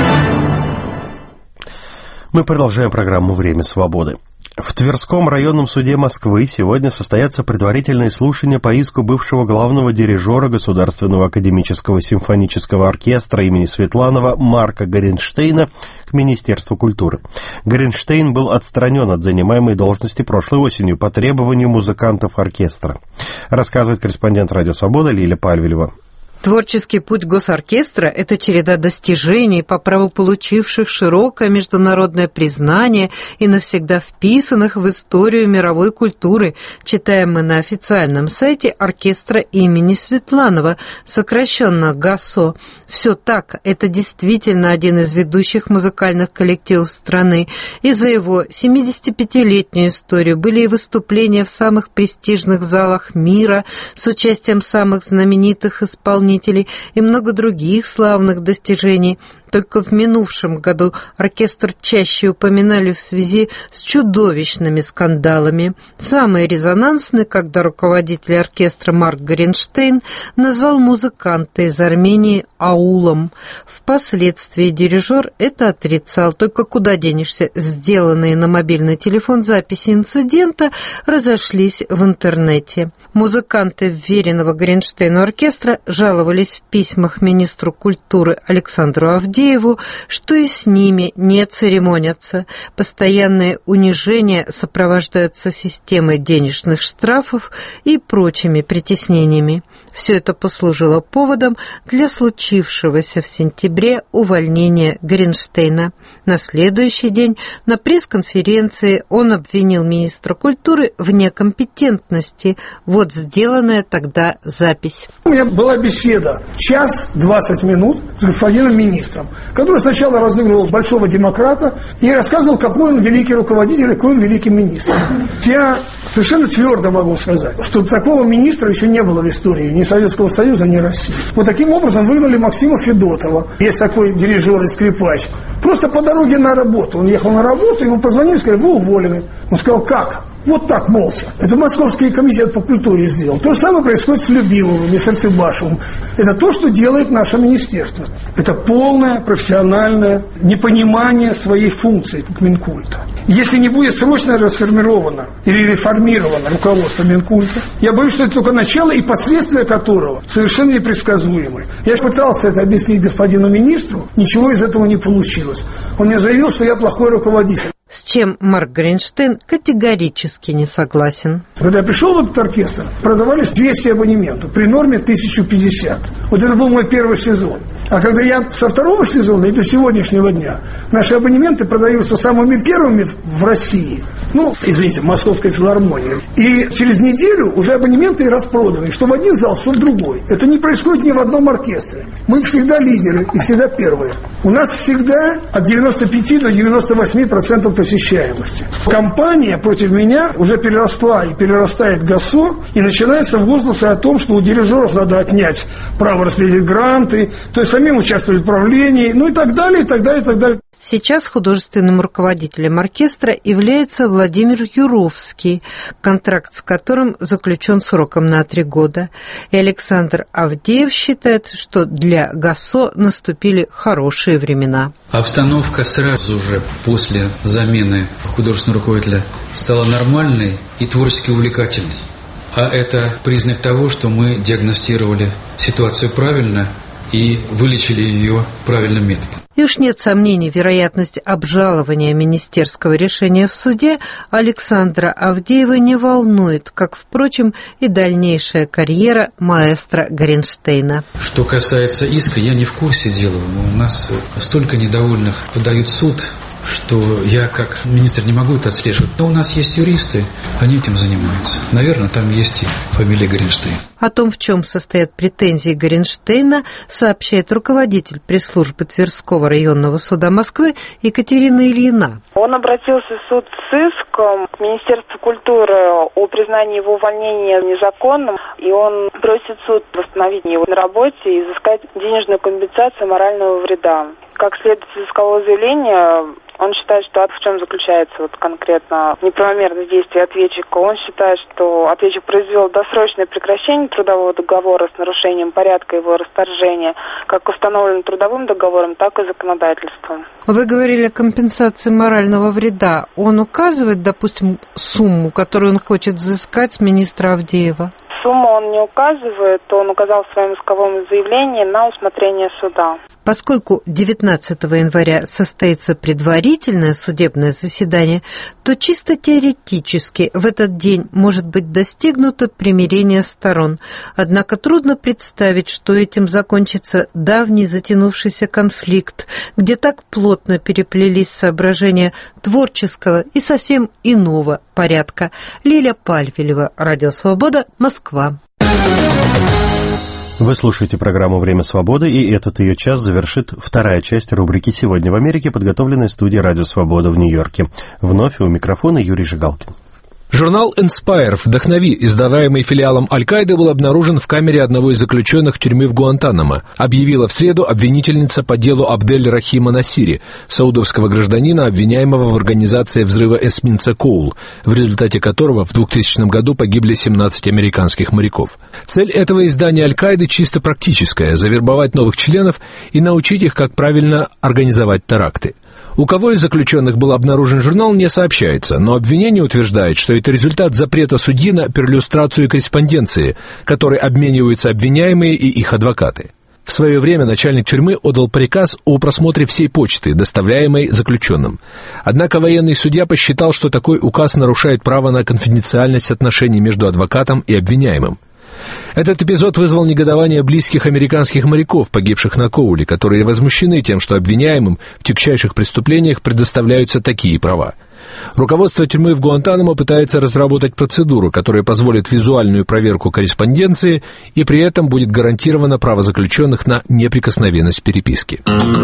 Мы продолжаем программу «Время свободы». В Тверском районном суде Москвы сегодня состоятся предварительные слушания по иску бывшего главного дирижера Государственного академического симфонического оркестра имени Светланова Марка Горенштейна к Министерству культуры. Горенштейн был отстранен от занимаемой должности прошлой осенью по требованию музыкантов оркестра. Рассказывает корреспондент «Радио Свобода» Лиля Пальвелева. Творческий путь госоркестра – это череда достижений, по праву получивших широкое международное признание и навсегда вписанных в историю мировой культуры, читаем мы на официальном сайте оркестра имени Светланова, сокращенно ГАСО. Все так, это действительно один из ведущих музыкальных коллективов страны, и за его семидесятипятилетнюю историю были и выступления в самых престижных залах мира с участием самых знаменитых исполнителей, и много других славных достижений. Только в минувшем году оркестр чаще упоминали в связи с чудовищными скандалами. Самый резонансный, когда руководитель оркестра Марк Горенштейн назвал музыканта из Армении аулом. Впоследствии дирижер это отрицал. Только куда денешься? Сделанные на мобильный телефон записи инцидента разошлись в интернете. Музыканты вверенного Горенштейну оркестра жаловались в письмах министру культуры Александру Авдееву, что и с ними не церемонятся. Постоянные унижения сопровождаются системой денежных штрафов и прочими притеснениями. Все это послужило поводом для случившегося в сентябре увольнения Горенштейна. На следующий день на пресс-конференции он обвинил министра культуры в некомпетентности. Вот сделанная тогда запись. У меня была беседа час двадцать минут с господином министром, который сначала разыгрывал большого демократа и рассказывал, какой он великий руководитель, какой он великий министр. Я совершенно твердо могу сказать, что такого министра еще не было в истории ни Советского Союза, ни России. Вот таким образом выгнали Максима Федотова. Есть такой дирижер и скрипач. Просто по дороге на работу. Он ехал на работу, ему позвонили и сказали: вы уволены. Он сказал: как? Вот так, молча. Это Московский комитет по культуре сделал. То же самое происходит с Любимовым и Сарцебашевым. Это то, что делает наше министерство. Это полное профессиональное непонимание своей функции как Минкульта. Если не будет срочно расформировано или реформировано руководство Минкульта, я боюсь, что это только начало и последствия которого совершенно непредсказуемы. Я пытался это объяснить господину министру, ничего из этого не получилось. Он мне заявил, что я плохой руководитель. С чем Марк Горенштейн категорически не согласен. Когда я пришел в этот оркестр, продавались двести абонементов, при норме тысяча пятьдесят. Вот это был мой первый сезон. А когда я со второго сезона и до сегодняшнего дня, наши абонементы продаются самыми первыми в России. Ну, извините, в Московской филармонии. И через неделю уже абонементы распроданы, что в один зал, что в другой. Это не происходит ни в одном оркестре. Мы всегда лидеры и всегда первые. У нас всегда от девяноста пяти до девяноста восьми процентов посещаемости. Компания против меня уже переросла и перерастает ГАСО, и начинаются возгласы о том, что у дирижеров надо отнять право распределить гранты, то есть самим участвовать в управлении, ну и так далее, и так далее, и так далее. Сейчас художественным руководителем оркестра является Владимир Юровский, контракт с которым заключен сроком на три года. И Александр Авдеев считает, что для ГАСО наступили хорошие времена. Обстановка сразу же после замены художественного руководителя стала нормальной и творчески увлекательной. А это признак того, что мы диагностировали ситуацию правильно и вылечили ее правильным методом. И уж нет сомнений, вероятность обжалования министерского решения в суде Александра Авдеева не волнует, как, впрочем, и дальнейшая карьера маэстро Горенштейна. Что касается иска, я не в курсе дела. У нас столько недовольных подают в суд, что я как министр не могу это отслеживать. Но у нас есть юристы, они этим занимаются. Наверное, там есть и фамилия Горенштейн. О том, в чем состоят претензии Горенштейна, сообщает руководитель пресс-службы Тверского районного суда Москвы Екатерина Ильина. Он обратился в суд с иском к Министерству культуры о признании его увольнения незаконным, и он просит суд восстановить его на работе и изыскать денежную компенсацию морального вреда. Как следует из искового заявления, он считает, что в чем заключается вот конкретно неправомерное действие ответчика. Он считает, что ответчик произвел досрочное прекращение трудового договора с нарушением порядка его расторжения, как установлено трудовым договором, так и законодательством. Вы говорили о компенсации морального вреда. Он указывает, допустим, сумму, которую он хочет взыскать с министра Авдеева? Сумму он не указывает, он указал в своем исковом заявлении на усмотрение суда. Поскольку девятнадцатого января состоится предварительное судебное заседание, то чисто теоретически в этот день может быть достигнуто примирение сторон. Однако трудно представить, что этим закончится давний затянувшийся конфликт, где так плотно переплелись соображения творческого и совсем иного порядка. Лиля Пальвелева, Радио Свобода, Москва. Вы слушаете программу «Время свободы», и этот ее час завершит вторая часть рубрики «Сегодня в Америке», подготовленной студией «Радио Свобода» в Нью-Йорке. Вновь у микрофона Юрий Жигалкин. Журнал «Inspire. Вдохнови», издаваемый филиалом Аль-Каиды, был обнаружен в камере одного из заключенных тюрьмы в Гуантанамо, объявила в среду обвинительница по делу Абдель-Рахима Насири, саудовского гражданина, обвиняемого в организации взрыва эсминца «Коул», в результате которого в двухтысячном году погибли семнадцать американских моряков. Цель этого издания Аль-Каиды чисто практическая – завербовать новых членов и научить их, как правильно организовать теракты. У кого из заключенных был обнаружен журнал, не сообщается, но обвинение утверждает, что это результат запрета судьи на перлюстрацию корреспонденции, которой обмениваются обвиняемые и их адвокаты. В свое время начальник тюрьмы отдал приказ о просмотре всей почты, доставляемой заключенным. Однако военный судья посчитал, что такой указ нарушает право на конфиденциальность отношений между адвокатом и обвиняемым. Этот эпизод вызвал негодование близких американских моряков, погибших на Коуле, которые возмущены тем, что обвиняемым в тягчайших преступлениях предоставляются такие права. Руководство тюрьмы в Гуантанамо пытается разработать процедуру, которая позволит визуальную проверку корреспонденции и при этом будет гарантировано право заключенных на неприкосновенность переписки.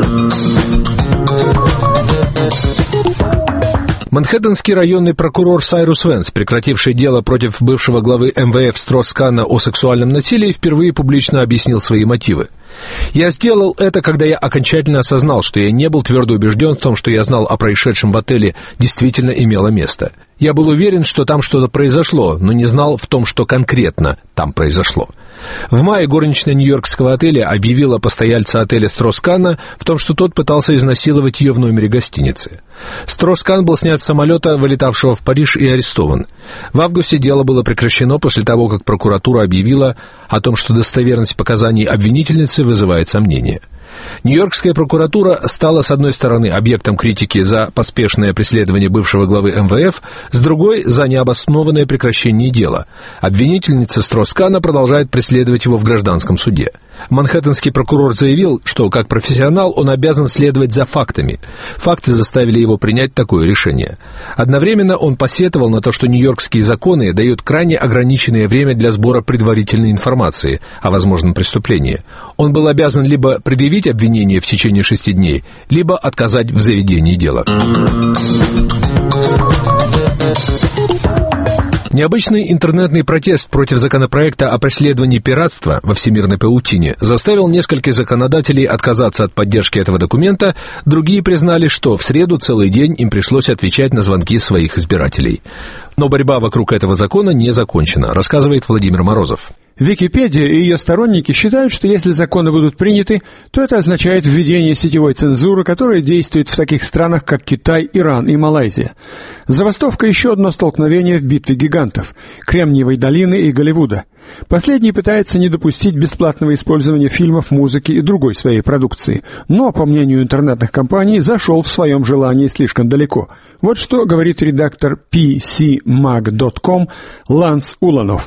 Манхэттенский районный прокурор Сайрус Венс, прекративший дело против бывшего главы эм вэ эф Строс-Канна о сексуальном насилии, впервые публично объяснил свои мотивы. «Я сделал это, когда я окончательно осознал, что я не был твердо убежден в том, что я знал о происшедшем в отеле, действительно имело место. Я был уверен, что там что-то произошло, но не знал в том, что конкретно там произошло». В мае горничная нью-йоркского отеля объявила постояльца отеля Строс-Канна в том, что тот пытался изнасиловать ее в номере гостиницы. Строс-Канн был снят с самолета, вылетавшего в Париж, и арестован. В августе дело было прекращено после того, как прокуратура объявила о том, что достоверность показаний обвинительницы вызывает сомнения. Нью-Йоркская прокуратура стала, с одной стороны, объектом критики за поспешное преследование бывшего главы эм вэ эф, с другой — за необоснованное прекращение дела. Обвинительница Строс-Канна продолжает преследовать его в гражданском суде. Манхэттенский прокурор заявил, что, как профессионал, он обязан следовать за фактами. Факты заставили его принять такое решение. Одновременно он посетовал на то, что нью-йоркские законы дают крайне ограниченное время для сбора предварительной информации о возможном преступлении. Он был обязан либо предъявить обвинение в течение шести дней, либо отказать в заведении дела. Необычный интернетный протест против законопроекта о преследовании пиратства во всемирной паутине заставил нескольких законодателей отказаться от поддержки этого документа, другие признали, что в среду целый день им пришлось отвечать на звонки своих избирателей. Но борьба вокруг этого закона не закончена, рассказывает Владимир Морозов. Википедия и ее сторонники считают, что если законы будут приняты, то это означает введение сетевой цензуры, которая действует в таких странах, как Китай, Иран и Малайзия. Забастовка – еще одно столкновение в битве гигантов – Кремниевой долины и Голливуда. Последний пытается не допустить бесплатного использования фильмов, музыки и другой своей продукции, но, по мнению интернетных компаний, зашел в своем желании слишком далеко. Вот что говорит редактор пи си маг точка ком Ланс Уланов.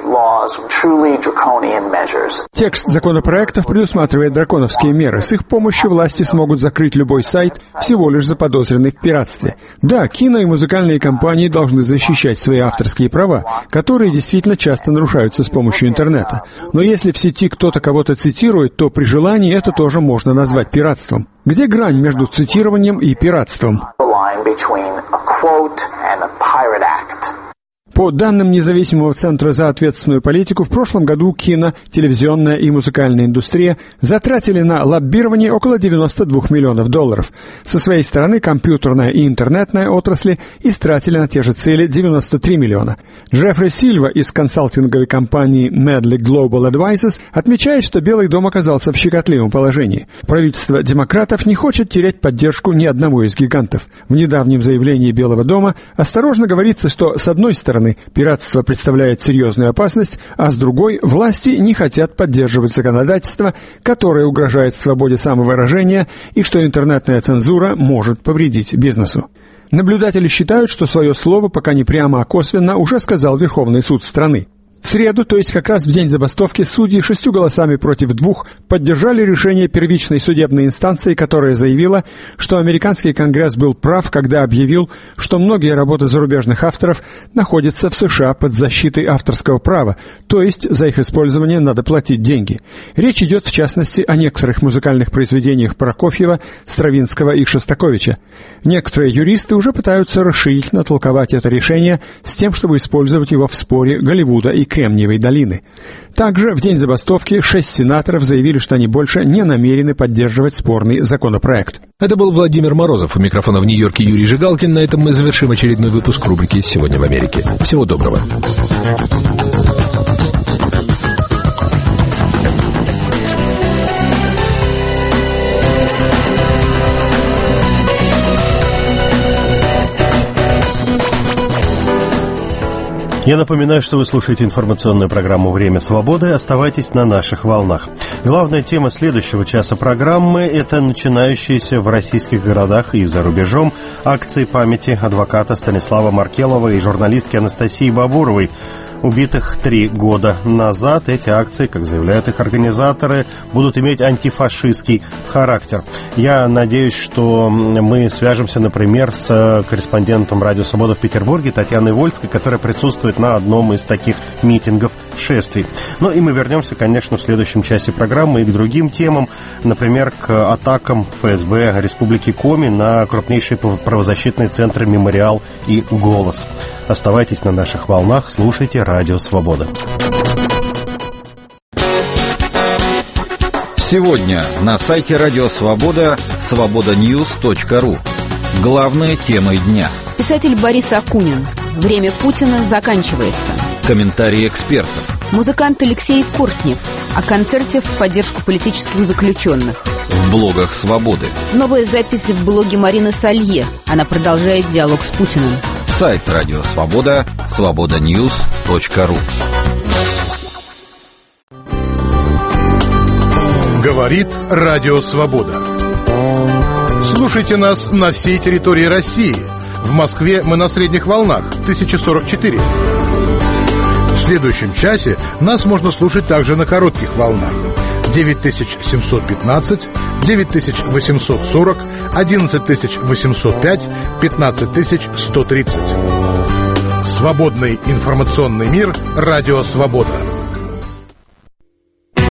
Текст законопроектов предусматривает драконовские меры. С их помощью власти смогут закрыть любой сайт, всего лишь заподозренный в пиратстве. Да, кино и музыкальные компании должны защищать свои авторские права, которые действительно часто нарушаются с помощью интернета. Но если в сети кто-то кого-то цитирует, то при желании это тоже можно назвать пиратством. Где грань между цитированием и пиратством? По данным независимого Центра за ответственную политику, в прошлом году кино, телевизионная и музыкальная индустрия затратили на лоббирование около девяносто двух миллионов долларов. Со своей стороны, компьютерная и интернетная отрасли истратили на те же цели девяносто три миллиона. Джеффри Сильва из консалтинговой компании Medley Global Advisors отмечает, что Белый дом оказался в щекотливом положении. Правительство демократов не хочет терять поддержку ни одного из гигантов. В недавнем заявлении Белого дома осторожно говорится, что с одной стороны пиратство представляет серьезную опасность, а с другой власти не хотят поддерживать законодательство, которое угрожает свободе самовыражения, и что интернетная цензура может повредить бизнесу. Наблюдатели считают, что свое слово, пока не прямо, а косвенно, уже сказал Верховный суд страны. В среду, то есть как раз в день забастовки, судьи шестью голосами против двух поддержали решение первичной судебной инстанции, которая заявила, что американский Конгресс был прав, когда объявил, что многие работы зарубежных авторов находятся в США под защитой авторского права, то есть за их использование надо платить деньги. Речь идет, в частности, о некоторых музыкальных произведениях Прокофьева, Стравинского и Шостаковича. Некоторые юристы уже пытаются расширительно толковать это решение с тем, чтобы использовать его в споре Голливуда и Кремниевой долины. Также в день забастовки шесть сенаторов заявили, что они больше не намерены поддерживать спорный законопроект. Это был Владимир Морозов. У микрофона в Нью-Йорке Юрий Жигалкин. На этом мы завершим очередной выпуск рубрики «Сегодня в Америке». Всего доброго. Я напоминаю, что вы слушаете информационную программу «Время свободы». Оставайтесь на наших волнах. Главная тема следующего часа программы – это начинающиеся в российских городах и за рубежом акции памяти адвоката Станислава Маркелова и журналистки Анастасии Бабуровой, убитых три года назад. Эти акции, как заявляют их организаторы, будут иметь антифашистский характер. Я надеюсь, что мы свяжемся, например, с корреспондентом «Радио Свобода» в Петербурге Татьяной Вольской, которая присутствует на одном из таких митингов, шествий. Ну и мы вернемся, конечно, в следующем часе программы и к другим темам, например, к атакам эф эс бэ Республики Коми на крупнейшие правозащитные центры «Мемориал» и «Голос». Оставайтесь на наших волнах, слушайте «Радио Свобода». Сегодня на сайте «Радио Свобода» свобода ньюс точка ру. Главные темы дня. Писатель Борис Акунин. Время Путина заканчивается. Комментарии экспертов. Музыкант Алексей Кортнев о концерте в поддержку политических заключенных. В блогах «Свободы». Новая запись в блоге Марины Салье. Она продолжает диалог с Путиным. Сайт «Радио Свобода» свобода ньюс точка ру. Говорит Радио Свобода. Слушайте нас на всей территории России. В Москве мы на средних волнах тысяча сорок четыре. В следующем часе нас можно слушать также на коротких волнах девять тысяч семьсот пятнадцать, девять тысяч восемьсот сорок, одиннадцать тысяч восемьсот пять, пятнадцать тысяч сто тридцать. Свободный информационный мир «Радио Свобода».